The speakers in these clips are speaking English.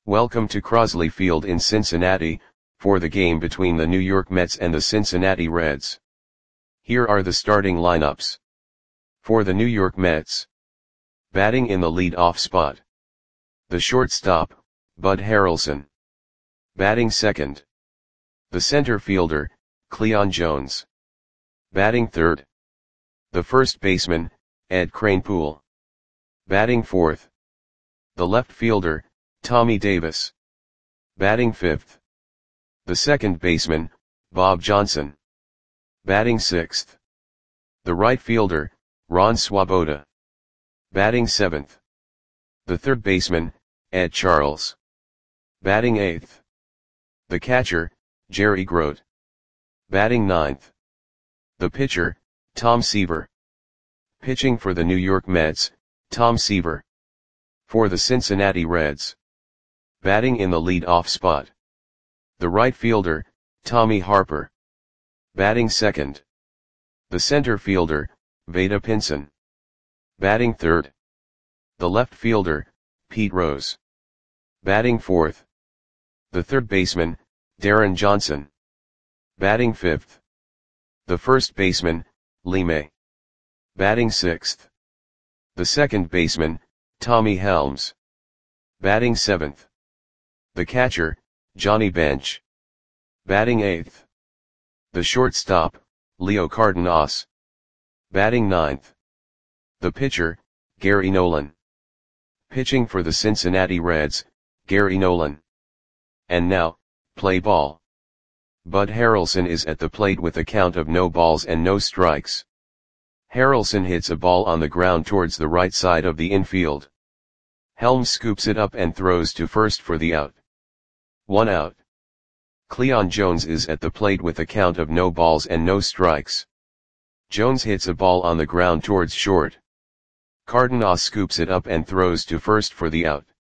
Welcome to Crosley Field in Cincinnati, for the game between the New York Mets and the Cincinnati Reds. Here are the starting lineups. For the New York Mets. Batting in the lead-off spot. The shortstop, Bud Harrelson. Batting second. The center fielder, Cleon Jones. Batting third. The first baseman, Ed Kranepool. Batting fourth. The left fielder, Tommy Davis. Batting fifth. The second baseman, Bob Johnson. Batting sixth. The right fielder, Ron Swoboda. Batting seventh. The third baseman, Ed Charles. Batting eighth. The catcher, Jerry Grote. Batting ninth. The pitcher, Tom Seaver. Pitching for the New York Mets, Tom Seaver. For the Cincinnati Reds. Batting in the lead-off spot. The right fielder, Tommy Harper. Batting second. The center fielder, Vada Pinson. Batting third. The left fielder, Pete Rose. Batting fourth. The third baseman, Darren Johnson. Batting fifth. The first baseman, Lee May. Batting sixth. The second baseman, Tommy Helms. Batting seventh. The catcher, Johnny Bench. Batting eighth. The shortstop, Leo Cardenas. Batting ninth. The pitcher, Gary Nolan. Pitching for the Cincinnati Reds, Gary Nolan. And now, play ball. Bud Harrelson is at the plate with a count of no balls and no strikes. Harrelson hits a ball on the ground towards the right side of the infield. Helms scoops it up and throws to first for the out. 1 out. Cleon Jones is at the plate with a count of no balls and no strikes. Jones hits a ball on the ground towards short. Cardenas scoops it up and throws to first for the out.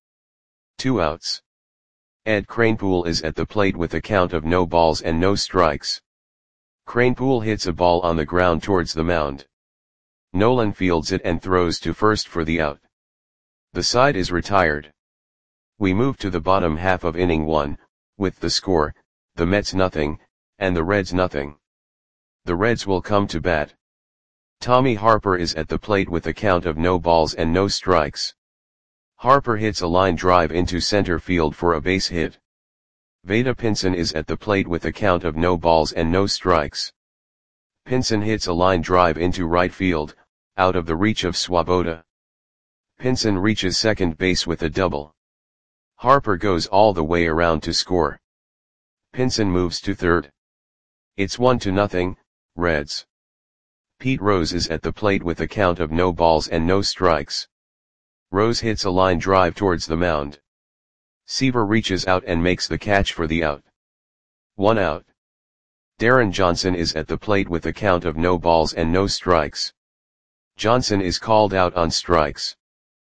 2 outs. Ed Kranepool is at the plate with a count of no balls and no strikes. Kranepool hits a ball on the ground towards the mound. Nolan fields it and throws to first for the out. The side is retired. We move to the bottom half of inning 1, with the score, the Mets nothing, and the Reds nothing. The Reds will come to bat. Tommy Harper is at the plate with a count of no balls and no strikes. Harper hits a line drive into center field for a base hit. Vada Pinson is at the plate with a count of no balls and no strikes. Pinson hits a line drive into right field, out of the reach of Swoboda. Pinson reaches second base with a double. Harper goes all the way around to score. Pinson moves to third. It's 1-0, Reds. Pete Rose is at the plate with a count of no balls and no strikes. Rose hits a line drive towards the mound. Seaver reaches out and makes the catch for the out. 1 out. Darren Johnson is at the plate with a count of no balls and no strikes. Johnson is called out on strikes.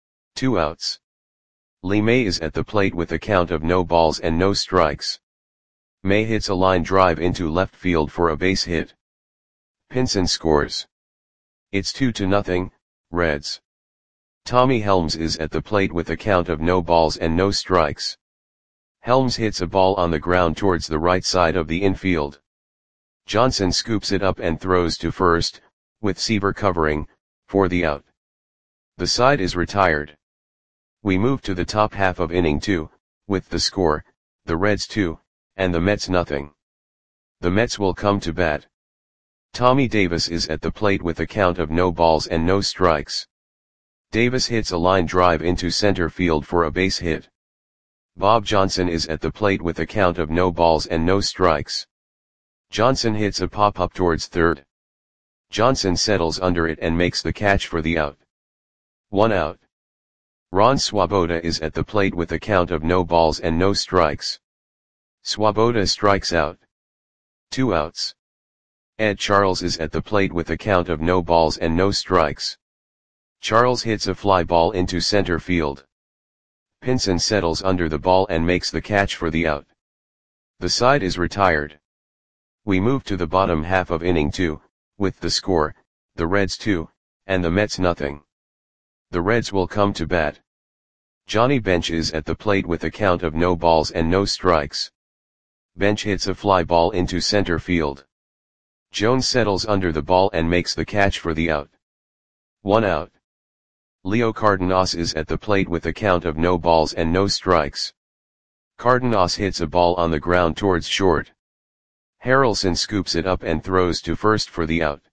2 outs. Lee May is at the plate with a count of no balls and no strikes. May hits a line drive into left field for a base hit. Pinson scores. It's 2-0, Reds. Tommy Helms is at the plate with a count of no balls and no strikes. Helms hits a ball on the ground towards the right side of the infield. Johnson scoops it up and throws to first, with Seaver covering, for the out. The side is retired. We move to the top half of inning 2, with the score, the Reds 2, and the Mets nothing. The Mets will come to bat. Tommy Davis is at the plate with a count of no balls and no strikes. Davis hits a line drive into center field for a base hit. Bob Johnson is at the plate with a count of no balls and no strikes. Johnson hits a pop-up towards third. Johnson settles under it and makes the catch for the out. 1 out. Ron Swoboda is at the plate with a count of no balls and no strikes. Swoboda strikes out. 2 outs. Ed Charles is at the plate with a count of no balls and no strikes. Charles hits a fly ball into center field. Pinson settles under the ball and makes the catch for the out. The side is retired. We move to the bottom half of inning 2, with the score, the Reds 2, and the Mets nothing. The Reds will come to bat. Johnny Bench is at the plate with a count of no balls and no strikes. Bench hits a fly ball into center field. Jones settles under the ball and makes the catch for the out. 1 out. Leo Cardenas is at the plate with a count of no balls and no strikes. Cardenas hits a ball on the ground towards short. Harrelson scoops it up and throws to first for the out.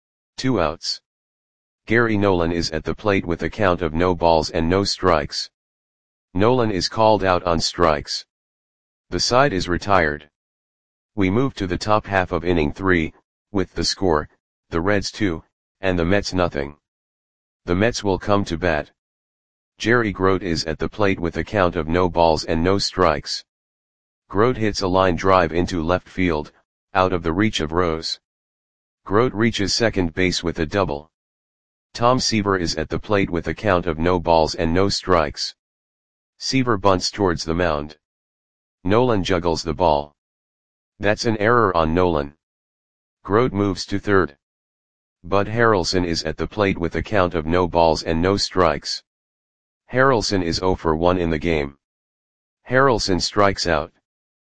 2 outs. Gary Nolan is at the plate with a count of no balls and no strikes. Nolan is called out on strikes. The side is retired. We move to the top half of inning 3, with the score, the Reds 2, and the Mets nothing. The Mets will come to bat. Jerry Grote is at the plate with a count of no balls and no strikes. Grote hits a line drive into left field, out of the reach of Rose. Grote reaches second base with a double. Tom Seaver is at the plate with a count of no balls and no strikes. Seaver bunts towards the mound. Nolan juggles the ball. That's an error on Nolan. Grote moves to third. Bud Harrelson is at the plate with a count of no balls and no strikes. Harrelson is 0 for 1 in the game. Harrelson strikes out.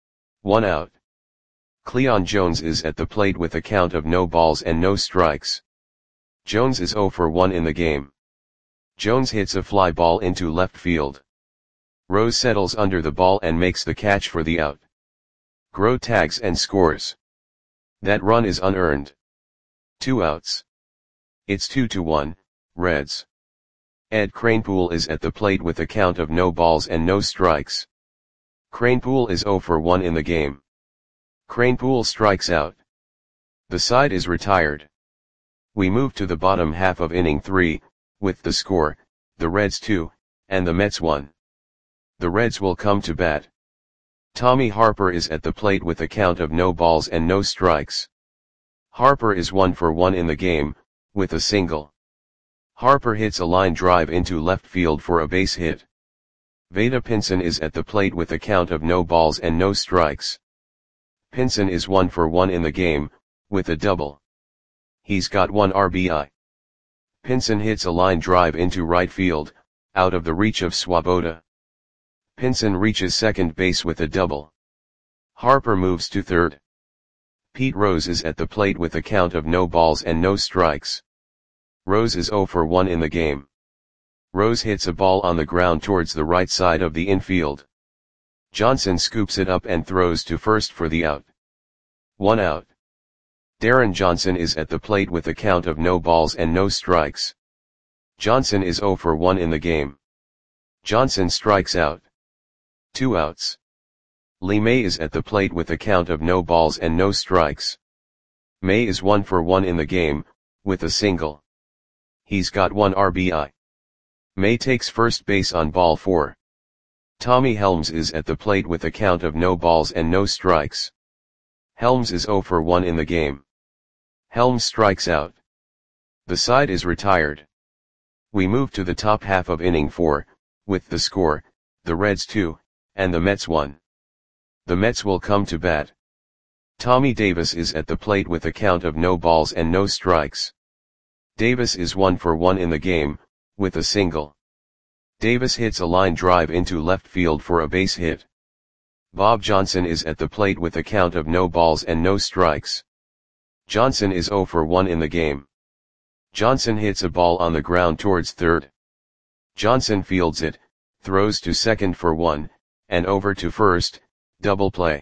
1 out. Cleon Jones is at the plate with a count of no balls and no strikes. Jones is 0 for 1 in the game. Jones hits a fly ball into left field. Rose settles under the ball and makes the catch for the out. Grote tags and scores. That run is unearned. 2 outs. It's 2-1, Reds. Ed Kranepool is at the plate with a count of no balls and no strikes. Kranepool is 0 for 1 in the game. Kranepool strikes out. The side is retired. We move to the bottom half of inning 3, with the score, the Reds 2, and the Mets 1. The Reds will come to bat. Tommy Harper is at the plate with a count of no balls and no strikes. Harper is 1 for 1 in the game, with a single. Harper hits a line drive into left field for a base hit. Vada Pinson is at the plate with a count of no balls and no strikes. Pinson is 1 for 1 in the game, with a double. He's got 1 RBI. Pinson hits a line drive into right field, out of the reach of Swoboda. Pinson reaches second base with a double. Harper moves to third. Pete Rose is at the plate with a count of no balls and no strikes. Rose is 0 for 1 in the game. Rose hits a ball on the ground towards the right side of the infield. Johnson scoops it up and throws to first for the out. 1 out. Darren Johnson is at the plate with a count of no balls and no strikes. Johnson is 0 for 1 in the game. Johnson strikes out. 2 outs. Lee May is at the plate with a count of no balls and no strikes. May is 1 for 1 in the game, with a single. He's got 1 RBI. May takes first base on ball 4. Tommy Helms is at the plate with a count of no balls and no strikes. Helms is 0 for 1 in the game. Helms strikes out. The side is retired. We move to the top half of inning 4, with the score, the Reds 2, and the Mets 1. The Mets will come to bat. Tommy Davis is at the plate with a count of no balls and no strikes. Davis is 1 for 1 in the game, with a single. Davis hits a line drive into left field for a base hit. Bob Johnson is at the plate with a count of no balls and no strikes. Johnson is 0 for 1 in the game. Johnson hits a ball on the ground towards third. Johnson fields it, throws to second for 1, and over to first, double play.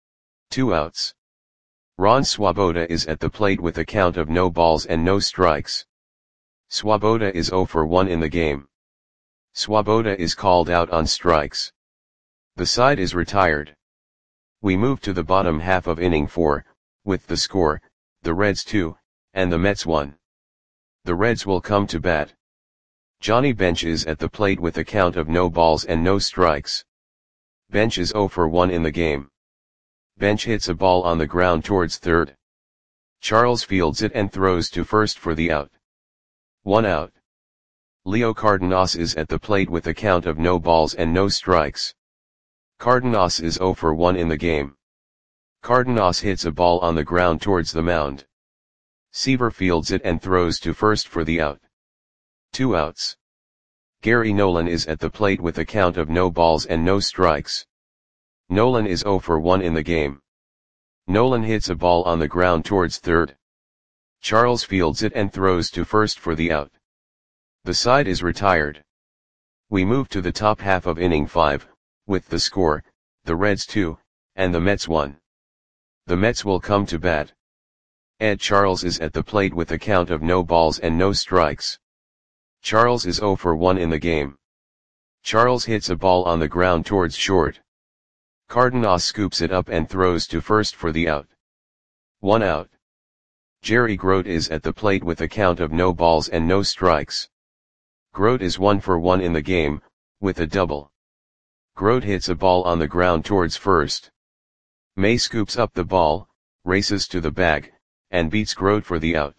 2 outs. Ron Swoboda is at the plate with a count of no balls and no strikes. Swoboda is 0 for 1 in the game. Swoboda is called out on strikes. The side is retired. We move to the bottom half of inning 4, with the score, the Reds 2, and the Mets 1. The Reds will come to bat. Johnny Bench is at the plate with a count of no balls and no strikes. Bench is 0 for 1 in the game. Bench hits a ball on the ground towards third. Charles fields it and throws to first for the out. 1 out. Leo Cardenas is at the plate with a count of no balls and no strikes. Cardenas is 0 for 1 in the game. Cardenas hits a ball on the ground towards the mound. Seaver fields it and throws to first for the out. 2 outs. Gary Nolan is at the plate with a count of no balls and no strikes. Nolan is 0 for 1 in the game. Nolan hits a ball on the ground towards third. Charles fields it and throws to first for the out. The side is retired. We move to the top half of inning 5, with the score, the Reds 2, and the Mets 1. The Mets will come to bat. Ed Charles is at the plate with a count of no balls and no strikes. Charles is 0 for 1 in the game. Charles hits a ball on the ground towards short. Cardenas scoops it up and throws to first for the out. 1 out. Jerry Grote is at the plate with a count of no balls and no strikes. Grote is 1 for 1 in the game, with a double. Grote hits a ball on the ground towards first. May scoops up the ball, races to the bag, and beats Grote for the out.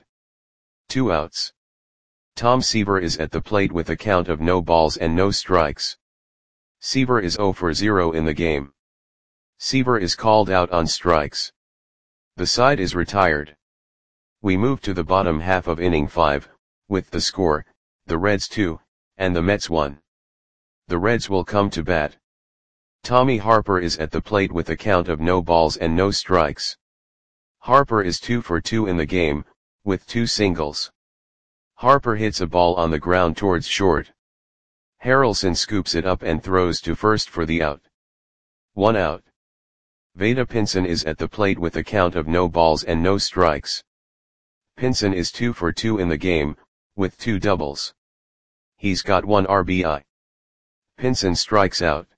2 outs. Tom Seaver is at the plate with a count of no balls and no strikes. Seaver is 0 for 0 in the game. Seaver is called out on strikes. The side is retired. We move to the bottom half of inning 5, with the score, the Reds 2, and the Mets 1. The Reds will come to bat. Tommy Harper is at the plate with a count of no balls and no strikes. Harper is 2 for 2 in the game, with 2 singles. Harper hits a ball on the ground towards short. Harrelson scoops it up and throws to first for the out. 1 out. Vada Pinson is at the plate with a count of no balls and no strikes. Pinson is 2 for 2 in the game, with 2 doubles. He's got 1 RBI. Pinson strikes out.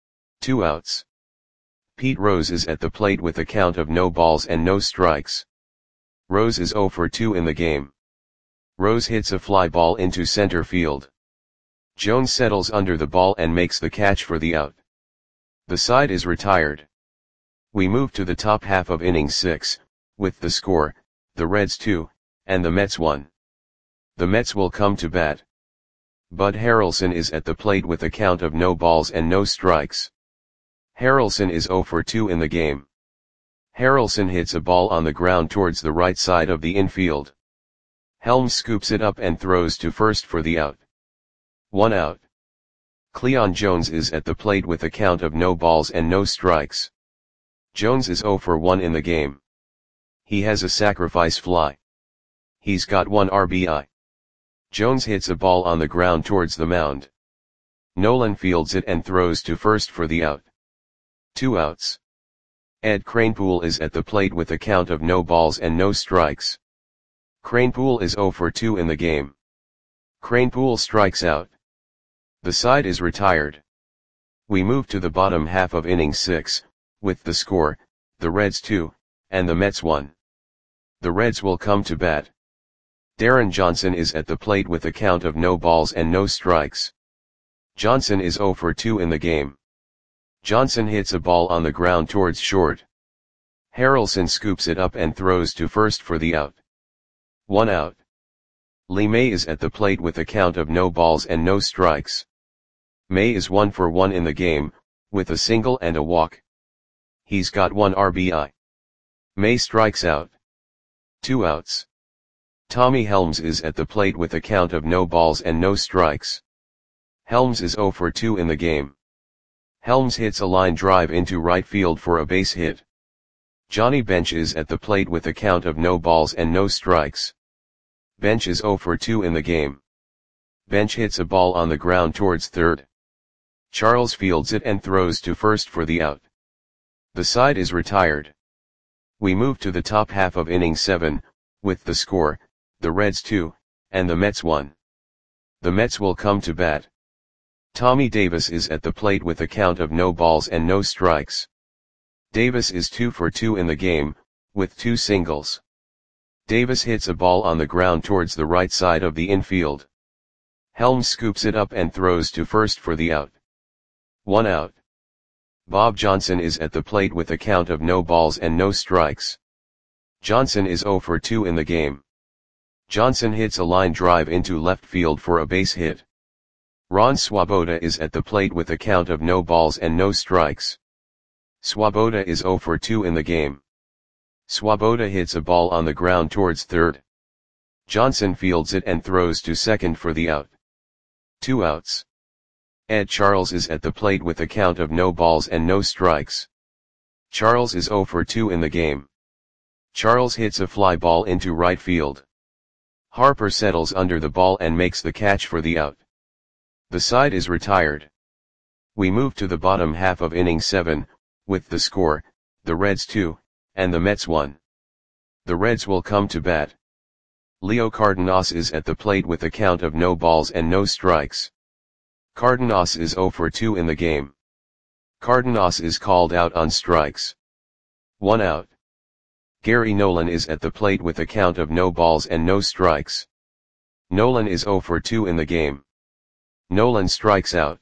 2 outs. Pete Rose is at the plate with a count of no balls and no strikes. Rose is 0 for 2 in the game. Rose hits a fly ball into center field. Jones settles under the ball and makes the catch for the out. The side is retired. We move to the top half of inning 6, with the score, the Reds 2, and the Mets 1. The Mets will come to bat. Bud Harrelson is at the plate with a count of no balls and no strikes. Harrelson is 0 for 2 in the game. Harrelson hits a ball on the ground towards the right side of the infield. Helms scoops it up and throws to first for the out. 1 out. Cleon Jones is at the plate with a count of no balls and no strikes. Jones is 0 for 1 in the game. He has a sacrifice fly. He's got 1 RBI. Jones hits a ball on the ground towards the mound. Nolan fields it and throws to first for the out. 2 outs. Ed Kranepool is at the plate with a count of no balls and no strikes. Kranepool is 0 for 2 in the game. Kranepool strikes out. The side is retired. We move to the bottom half of inning 6, with the score, the Reds 2, and the Mets 1. The Reds will come to bat. Darren Johnson is at the plate with a count of no balls and no strikes. Johnson is 0 for 2 in the game. Johnson hits a ball on the ground towards short. Harrelson scoops it up and throws to first for the out. 1 out. Lee May is at the plate with a count of no balls and no strikes. May is 1 for 1 in the game, with a single and a walk. He's got 1 RBI. May strikes out. 2 outs. Tommy Helms is at the plate with a count of no balls and no strikes. Helms is 0 for 2 in the game. Helms hits a line drive into right field for a base hit. Johnny Bench is at the plate with a count of no balls and no strikes. Bench is 0 for 2 in the game. Bench hits a ball on the ground towards third. Charles fields it and throws to first for the out. The side is retired. We move to the top half of inning 7, with the score, the Reds 2, and the Mets 1. The Mets will come to bat. Tommy Davis is at the plate with a count of no balls and no strikes. Davis is 2 for 2 in the game, with 2 singles. Davis hits a ball on the ground towards the right side of the infield. Helms scoops it up and throws to first for the out. 1 out. Bob Johnson is at the plate with a count of no balls and no strikes. Johnson is 0 for 2 in the game. Johnson hits a line drive into left field for a base hit. Ron Swoboda is at the plate with a count of no balls and no strikes. Swoboda is 0 for 2 in the game. Swoboda hits a ball on the ground towards third. Johnson fields it and throws to second for the out. 2 outs. Ed Charles is at the plate with a count of no balls and no strikes. Charles is 0 for 2 in the game. Charles hits a fly ball into right field. Harper settles under the ball and makes the catch for the out. The side is retired. We move to the bottom half of inning 7, with the score, the Reds 2, and the Mets 1. The Reds will come to bat. Leo Cardenas is at the plate with a count of no balls and no strikes. Cardenas is 0 for 2 in the game. Cardenas is called out on strikes. 1 out. Gary Nolan is at the plate with a count of no balls and no strikes. Nolan is 0 for 2 in the game. Nolan strikes out.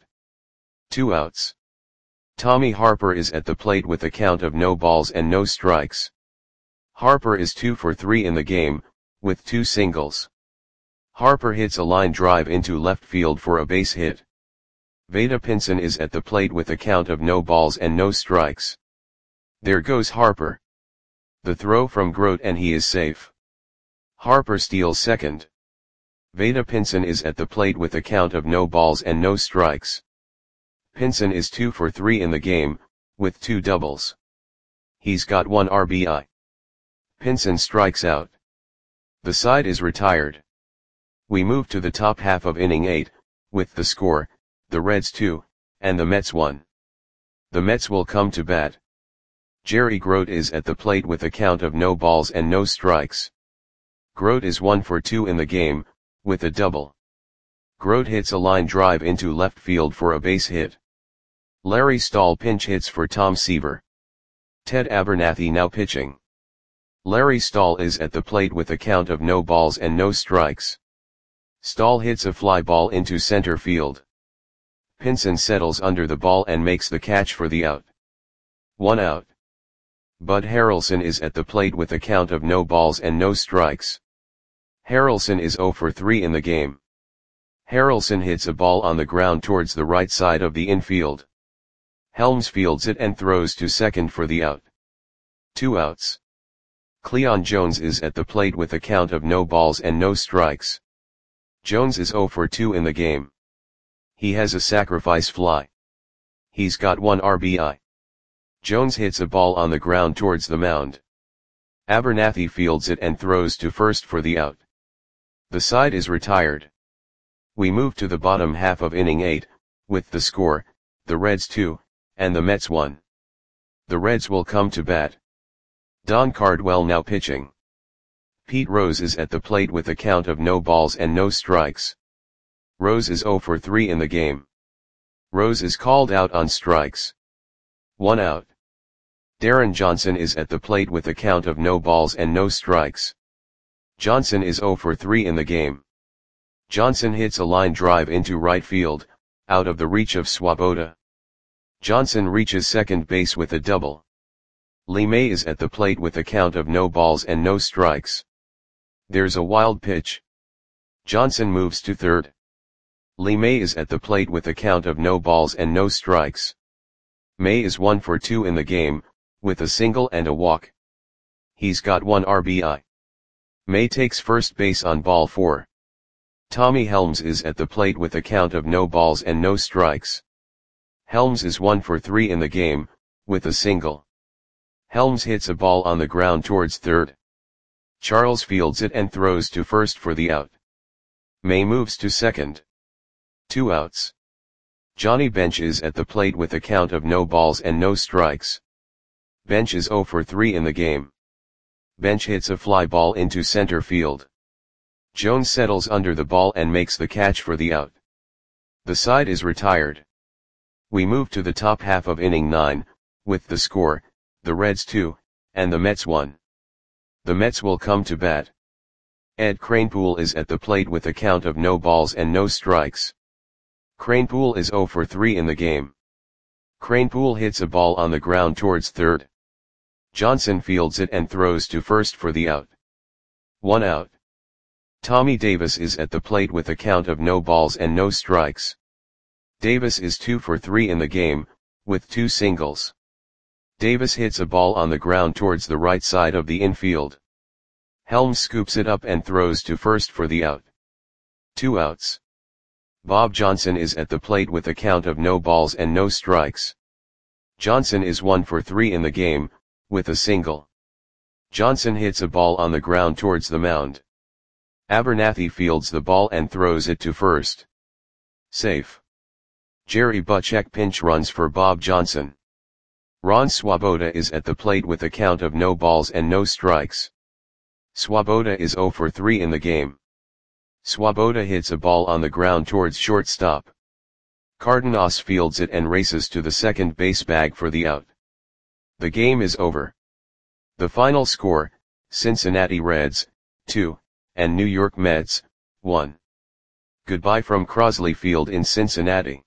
2 outs. Tommy Harper is at the plate with a count of no balls and no strikes. Harper is 2 for 3 in the game, with 2 singles. Harper hits a line drive into left field for a base hit. Vada Pinson is at the plate with a count of no balls and no strikes. There goes Harper. The throw from Grote and he is safe. Harper steals second. Vada Pinson is at the plate with a count of no balls and no strikes. Pinson is 2 for 3 in the game, with 2 doubles. He's got 1 RBI. Pinson strikes out. The side is retired. We move to the top half of inning 8, with the score, the Reds 2, and the Mets 1. The Mets will come to bat. Jerry Grote is at the plate with a count of no balls and no strikes. Grote is 1 for 2 in the game, with a double. Grote hits a line drive into left field for a base hit. Larry Stahl pinch hits for Tom Seaver. Ted Abernathy now pitching. Larry Stahl is at the plate with a count of no balls and no strikes. Stahl hits a fly ball into center field. Pinson settles under the ball and makes the catch for the out. 1 out. Bud Harrelson is at the plate with a count of no balls and no strikes. Harrelson is 0 for 3 in the game. Harrelson hits a ball on the ground towards the right side of the infield. Helms fields it and throws to second for the out. 2 outs. Cleon Jones is at the plate with a count of no balls and no strikes. Jones is 0 for 2 in the game. He has a sacrifice fly. He's got 1 RBI. Jones hits a ball on the ground towards the mound. Abernathy fields it and throws to first for the out. The side is retired. We move to the bottom half of inning 8, with the score, the Reds 2, and the Mets 1. The Reds will come to bat. Don Cardwell now pitching. Pete Rose is at the plate with a count of no balls and no strikes. Rose is 0 for 3 in the game. Rose is called out on strikes. 1 out. Darren Johnson is at the plate with a count of no balls and no strikes. Johnson is 0 for 3 in the game. Johnson hits a line drive into right field, out of the reach of Swoboda. Johnson reaches second base with a double. Lee May is at the plate with a count of no balls and no strikes. There's a wild pitch. Johnson moves to third. Lee May is at the plate with a count of no balls and no strikes. May is 1 for 2 in the game, with a single and a walk. He's got 1 RBI. May takes first base on ball 4. Tommy Helms is at the plate with a count of no balls and no strikes. Helms is 1 for 3 in the game, with a single. Helms hits a ball on the ground towards third. Charles fields it and throws to first for the out. May moves to second. 2 outs. Johnny Bench is at the plate with a count of no balls and no strikes. Bench is 0 for 3 in the game. Bench hits a fly ball into center field. Jones settles under the ball and makes the catch for the out. The side is retired. We move to the top half of inning 9, with the score, the Reds 2, and the Mets 1. The Mets will come to bat. Ed Kranepool is at the plate with a count of no balls and no strikes. Kranepool is 0 for 3 in the game. Kranepool hits a ball on the ground towards third. Johnson fields it and throws to first for the out. 1 out. Tommy Davis is at the plate with a count of no balls and no strikes. Davis is 2 for 3 in the game, with 2 singles. Davis hits a ball on the ground towards the right side of the infield. Helms scoops it up and throws to first for the out. 2 outs. Bob Johnson is at the plate with a count of no balls and no strikes. Johnson is 1 for 3 in the game, with a single. Johnson hits a ball on the ground towards the mound. Abernathy fields the ball and throws it to first. Safe. Jerry Butchek pinch runs for Bob Johnson. Ron Swoboda is at the plate with a count of no balls and no strikes. Swoboda is 0 for 3 in the game. Swoboda hits a ball on the ground towards shortstop. Cardenas fields it and races to the second base bag for the out. The game is over. The final score, Cincinnati Reds, 2, and New York Mets, 1. Goodbye from Crosley Field in Cincinnati.